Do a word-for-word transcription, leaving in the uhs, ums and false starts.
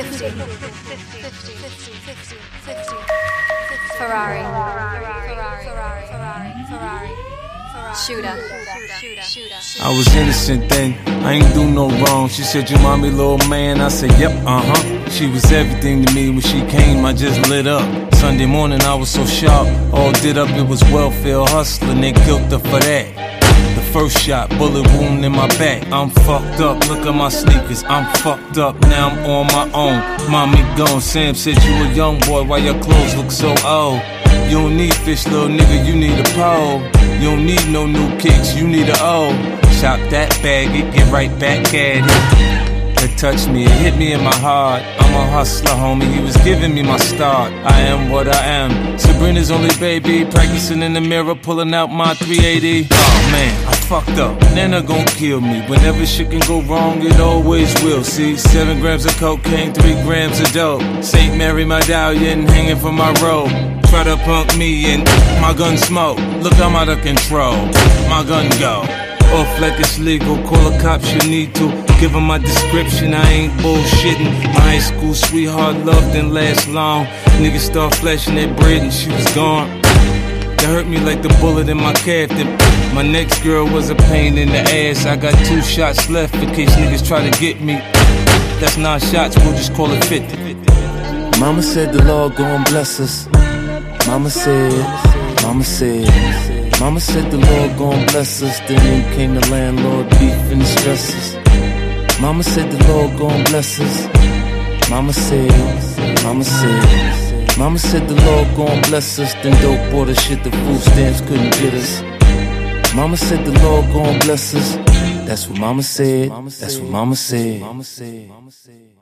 fifty, Ferrari, Ferrari, Ferrari, Ferrari, Ferrari, shooter, shooter. I was innocent then, I ain't do no wrong. She said, you mommy, little man. I said, yep, uh-huh. She was everything to me. When she came, I just lit up. Sunday morning, I was so sharp, all did up. It was welfare hustling, they killed her for that. The first shot, bullet wound in my back. I'm fucked up, look at my sneakers. I'm fucked up, now I'm on my own. Mommy gone, Sam said you a young boy, why your clothes look so old? You don't need fish, little nigga, you need a pole. You don't need no new kicks, you need a O. Chop that bag, it get right back at it. It touched me, it hit me in my heart. I'm a hustler, homie, he was giving me my start. I am what I am, Sabrina's only baby. Practicing in the mirror, pulling out my three eighty. Oh man, I fucked up, Nana gon' kill me. Whenever shit can go wrong, it always will. See, seven grams of cocaine, three grams of dope. Saint Mary medallion hanging from my robe. Try to punk me and my gun smoke. Look, I'm out of control, my gun go off like it's legal, call the cops you need to. Give them my description, I ain't bullshitting. My high school sweetheart love didn't last long. Niggas start flashing their bread and she was gone. That hurt me like the bullet in my calf. My next girl was a pain in the ass. I got two shots left in case niggas try to get me. That's nine shots, we'll just call it fifty. Mama said the Lord gon' bless us. Mama said, Mama said Mama said the Lord gon' bless us. Then in came the landlord, beef and the stresses. Mama said the Lord gon' bless us. Mama said, Mama said Mama said the Lord gon' bless us. Then dope bought the shit the food stamps couldn't get us. Mama said the Lord gon' bless us. That's what Mama said, that's what Mama said.